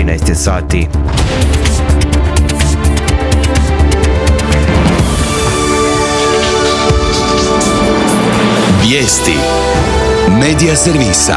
13 sati. Vijesti Medija servisa.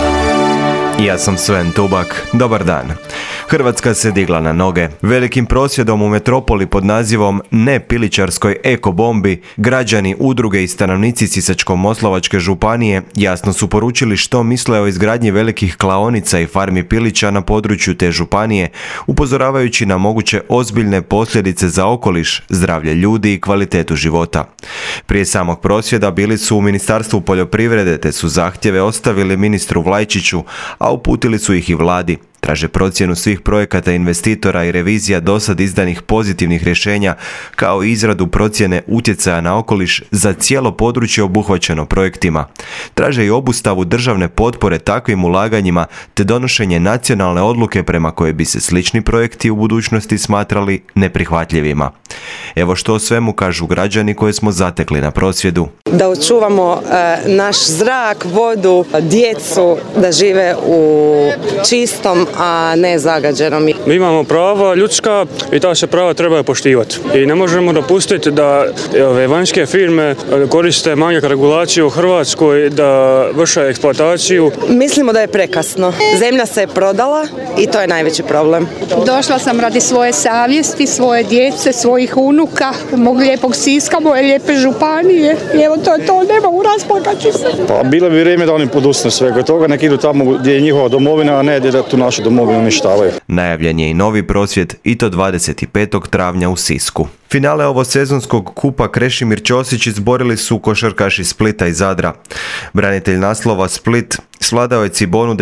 Ja sam Sven Tubak. Dobar dan. Hrvatska se digla na noge. Velikim prosvjedom u metropoli pod nazivom Ne pilićarskoj ekobombi građani, udruge i stanovnici Sisačko-moslavačke županije jasno su poručili što misle o izgradnji velikih klaonica i farmi pilića na području te županije, upozoravajući na moguće ozbiljne posljedice za okoliš, zdravlje ljudi i kvalitetu života. Prije samog prosvjeda bili su u Ministarstvu poljoprivrede te su zahtjeve ostavili ministru Vlajčiću, a uputili su ih i vladi. Traže procjenu svih projekata investitora i revizija dosad izdanih pozitivnih rješenja, kao i izradu procjene utjecaja na okoliš za cijelo područje obuhvaćeno projektima. Traže i obustavu državne potpore takvim ulaganjima te donošenje nacionalne odluke prema koje bi se slični projekti u budućnosti smatrali neprihvatljivima. Evo što o svemu kažu građani koje smo zatekli na prosvjedu. Da očuvamo naš zrak, vodu, djecu, da žive u čistom, a ne zagađenom. Mi imamo prava ljudska i ta se prava trebaju poštivati. I ne možemo dopustiti da ove vanjske firme koriste manjak regulacije u Hrvatskoj, da vrše eksploataciju. Mislimo da je prekasno. Zemlja se je prodala i to je najveći problem. Došla sam radi svoje savjesti, svoje djece, svojih unuka, mog lijepog Siska, moje lijepe županije. I evo to je to, ne mogu rasplakati se. Pa bilo bi vrijeme da oni podustanu svega toga, nek idu tamo gdje je njihova domovina, a ne da tu našu domovinu uništavaju. Najavljen je i novi prosvjed i to 25. travnja u Sisku. Finale ovosezonskog kupa Krešimir Ćosić izborili su košarkaši Splita i Zadra. Branitelj naslova Split svladao je Cibonu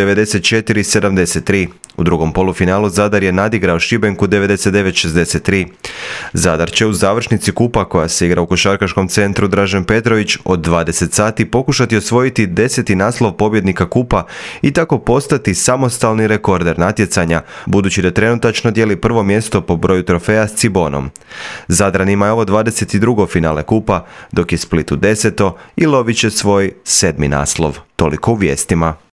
94-73. U drugom polufinalu Zadar je nadigrao Šibenku 99-63. Zadar će u završnici kupa, koja se igra u košarkaškom centru Dražen Petrović, od 20 sati pokušati osvojiti 10. naslov pobjednika kupa i tako postati samostalni rekorder natjecanja, budući da trenutačno dijeli prvo mjesto po broju trofeja s Cibonom. Zadranima je ovo 22. finale kupa, dok je Splitu 10. i lovit će svoj 7. naslov. Toliko u vijestima.